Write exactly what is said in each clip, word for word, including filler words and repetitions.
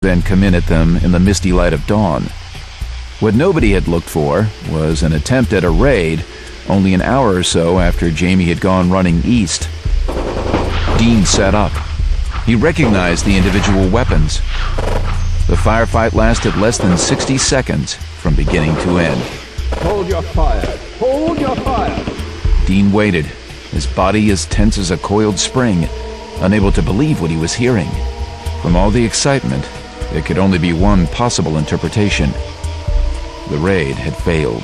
then come in at them in the misty light of dawn. What nobody had looked for was an attempt at a raid only an hour or so after Jamie had gone running east. Dean sat up. He recognized the individual weapons. The firefight lasted less than sixty seconds from beginning to end. Hold your fire! Hold your fire! Dean waited, his body as tense as a coiled spring, unable to believe what he was hearing. From all the excitement, there could only be one possible interpretation. The raid had failed.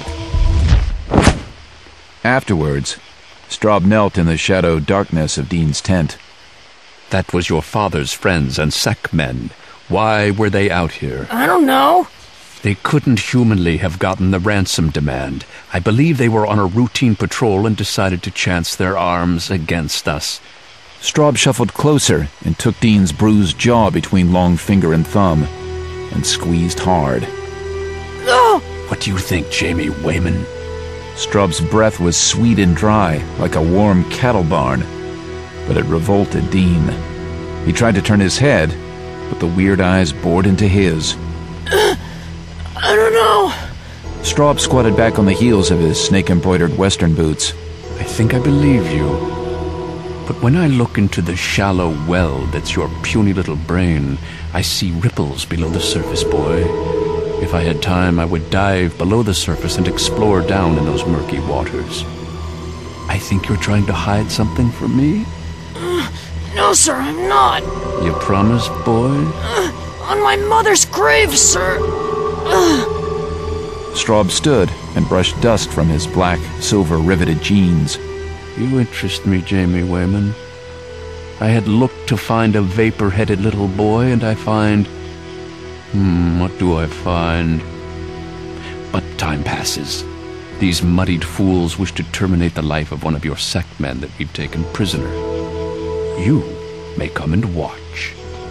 Afterwards, Straub knelt in the shadowed darkness of Dean's tent. That was your father's friends and sec men. Why were they out here? I don't know. They couldn't humanly have gotten the ransom demand. I believe they were on a routine patrol and decided to chance their arms against us. Straub shuffled closer and took Dean's bruised jaw between long finger and thumb and squeezed hard. No! What do you think, Jamie Wayman? Straub's breath was sweet and dry, like a warm cattle barn, but it revolted Dean. He tried to turn his head, but the weird eyes bored into his. Uh, I don't know. Straub squatted back on the heels of his snake-embroidered western boots. I think I believe you. But when I look into the shallow well that's your puny little brain, I see ripples below the surface, boy. If I had time, I would dive below the surface and explore down in those murky waters. I think you're trying to hide something from me? Uh, no, sir, I'm not. You promise, boy? Uh, on my mother's grave, sir. Uh. Straub stood and brushed dust from his black, silver-riveted jeans. You interest me, Jamie Wayman. I had looked to find a vapor-headed little boy, and I find... Hmm, what do I find? But time passes. These muddied fools wish to terminate the life of one of your sect men that we've taken prisoner. You may come and watch.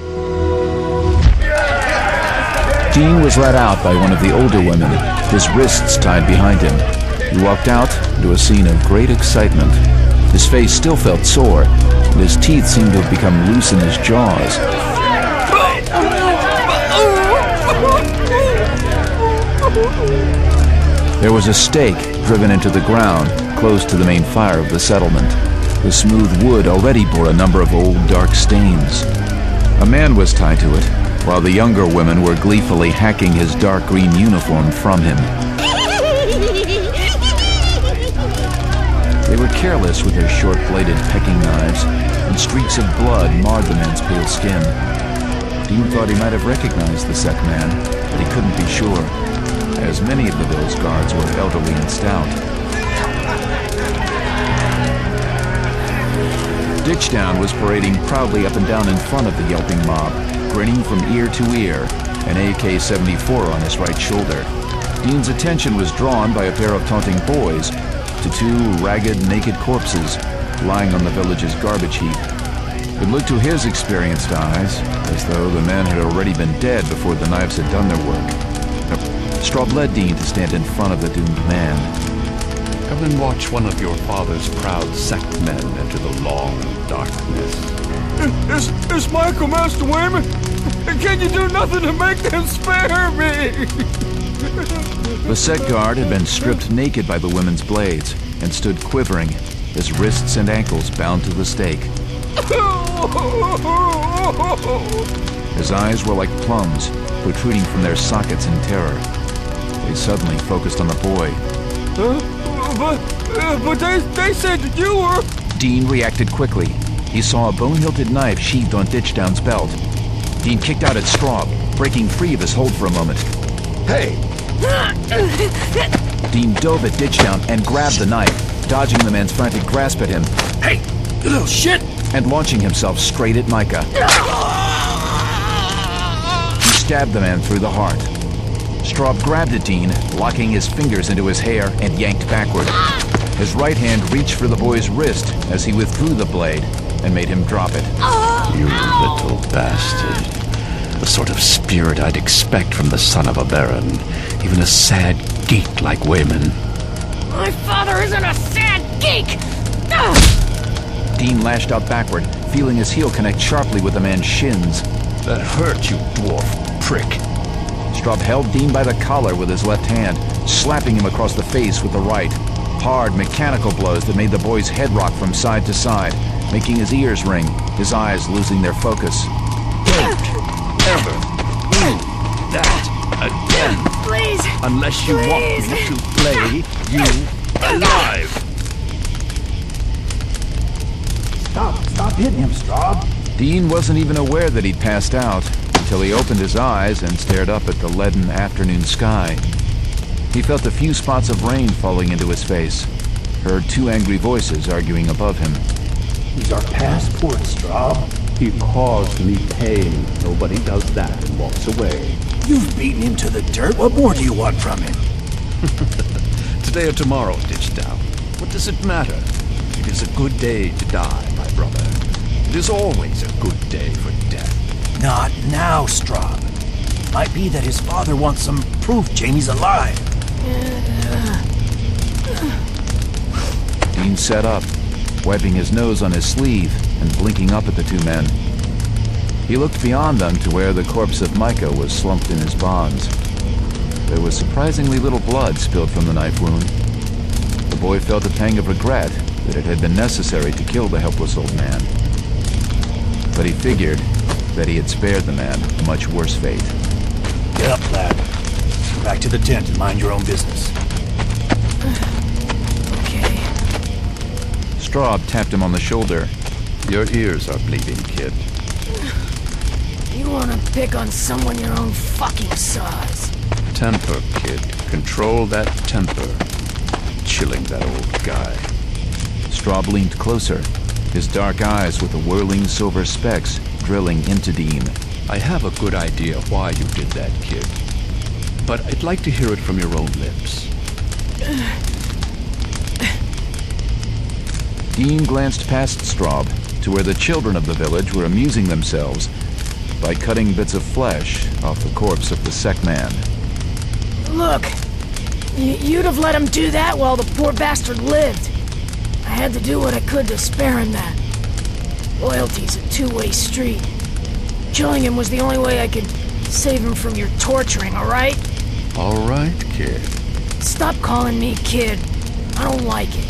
Dean was led out by one of the older women, his wrists tied behind him. He walked out into a scene of great excitement. His face still felt sore, and his teeth seemed to have become loose in his jaws. There was a stake driven into the ground close to the main fire of the settlement. The smooth wood already bore a number of old dark stains. A man was tied to it, while the younger women were gleefully hacking his dark green uniform from him. They were careless with their short-bladed pecking knives, and streaks of blood marred the man's pale skin. Dean thought he might have recognized the sec man, but he couldn't be sure, as many of the village guards were elderly and stout. Ditchdown was parading proudly up and down in front of the yelping mob, grinning from ear to ear, an A K seventy-four on his right shoulder. Dean's attention was drawn by a pair of taunting boys to two ragged, naked corpses lying on the village's garbage heap. It looked to his experienced eyes as though the men had already been dead before the knives had done their work. Straub led Dean to stand in front of the doomed man. Come and watch one of your father's proud sect men enter the long darkness. It's, it's Michael, Master Wayman. Can you do nothing to make them spare me? The sect guard had been stripped naked by the women's blades and stood quivering, his wrists and ankles bound to the stake. His eyes were like plums, protruding from their sockets in terror. They suddenly focused on the boy. Uh, but uh, but they, they said that you were... Dean reacted quickly. He saw a bone-hilted knife sheathed on Ditchdown's belt. Dean kicked out at Straub, breaking free of his hold for a moment. Hey! Dean dove at Ditchdown and grabbed the knife, dodging the man's frantic grasp at him. Hey, you little shit! And launching himself straight at Micah. He stabbed the man through the heart. Straub grabbed at Dean, locking his fingers into his hair, and yanked backward. His right hand reached for the boy's wrist as he withdrew the blade and made him drop it. You little bastard. The sort of spirit I'd expect from the son of a baron. Even a sad geek like Wayman. My father isn't a sad geek! Dean lashed out backward, feeling his heel connect sharply with the man's shins. That hurt, you dwarf Straub held Dean by the collar with his left hand, slapping him across the face with the right. Hard, mechanical blows that made the boy's head rock from side to side, making his ears ring, his eyes losing their focus. Don't ever do that again. Please. Unless you please. want me to play you alive. Stop, stop hitting him, Straub. Dean wasn't even aware that he'd passed out until he opened his eyes and stared up at the leaden afternoon sky. He felt a few spots of rain falling into his face, heard two angry voices arguing above him. He's our passport, Straub. He caused me pain. Nobody does that and walks away. You've beaten him to the dirt. What more do you want from him? Today or tomorrow, Ditchdown. What does it matter? It is a good day to die, my brother. It is always a good day for death. Not now, Straub. Might be that his father wants some proof Jamie's alive. Dean sat up, wiping his nose on his sleeve and blinking up at the two men. He looked beyond them to where the corpse of Micah was slumped in his bonds. There was surprisingly little blood spilled from the knife wound. The boy felt a pang of regret that it had been necessary to kill the helpless old man. But he figured that he had spared the man a much worse fate. Get up, lad. Back to the tent and mind your own business. Okay. Straub tapped him on the shoulder. Your ears are bleeding, kid. You wanna pick on someone your own fucking size. Temper, kid. Control that temper. Chilling that old guy. Straub leaned closer, his dark eyes with the whirling silver specks drilling into Dean. I have a good idea why you did that, kid. But I'd like to hear it from your own lips. Dean glanced past Straub to where the children of the village were amusing themselves by cutting bits of flesh off the corpse of the Sec man. Look, y you'd have let him do that while the poor bastard lived. I had to do what I could to spare him that. Loyalty's a two-way street. Killing him was the only way I could save him from your torturing, all right? All right, kid. Stop calling me kid. I don't like it.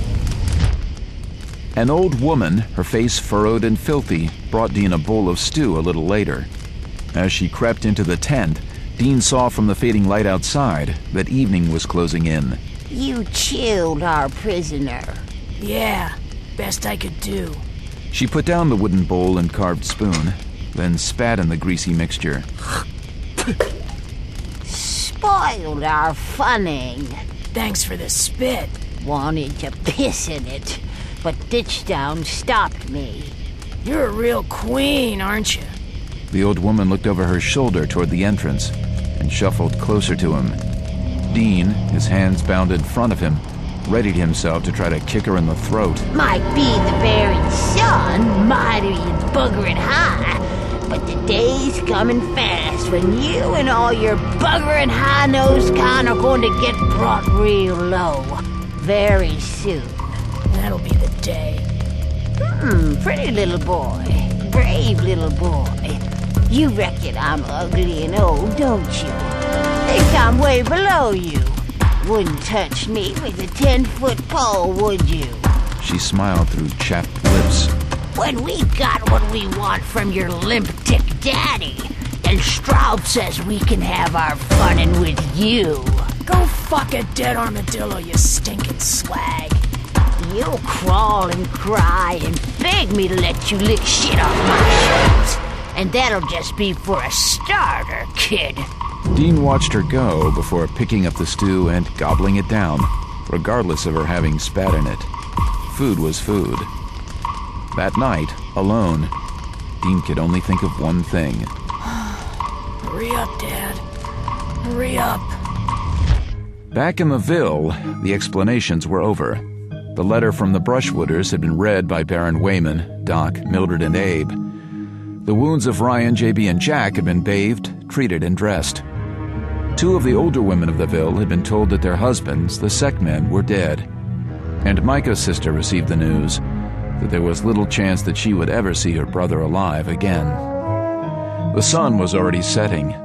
An old woman, her face furrowed and filthy, brought Dean a bowl of stew a little later. As she crept into the tent, Dean saw from the fading light outside that evening was closing in. You killed our prisoner. Yeah, best I could do. She put down the wooden bowl and carved spoon, then spat in the greasy mixture. Spoiled our funning. Thanks for the spit. Wanted to piss in it, but Ditchdown stopped me. You're a real queen, aren't you? The old woman looked over her shoulder toward the entrance and shuffled closer to him. Dean, his hands bound in front of him, readied himself to try to kick her in the throat. Might be the very sun, mighty and buggering high, but the day's coming fast when you and all your buggering high-nosed kind are going to get brought real low. Very soon. That'll be the day. Hmm, pretty little boy. Brave little boy. You reckon I'm ugly and old, don't you? Think I'm way below you. Wouldn't touch me with a ten-foot pole, would you? She smiled through chapped lips. When we got what we want from your limp-dick daddy, and Straub says we can have our funnin' with you. Go fuck a dead armadillo, you stinking slag. You'll crawl and cry and beg me to let you lick shit off my shoes. And that'll just be for a starter, kid. Dean watched her go before picking up the stew and gobbling it down, regardless of her having spat in it. Food was food. That night, alone, Dean could only think of one thing. Hurry up, Dad. Hurry up. Back in the Ville, the explanations were over. The letter from the Brushwooders had been read by Baron Wayman, Doc, Mildred, and Abe. The wounds of Ryan, J B, and Jack had been bathed, treated, and dressed. Two of the older women of the Ville had been told that their husbands, the Sec men, were dead. And Micah's sister received the news that there was little chance that she would ever see her brother alive again. The sun was already setting,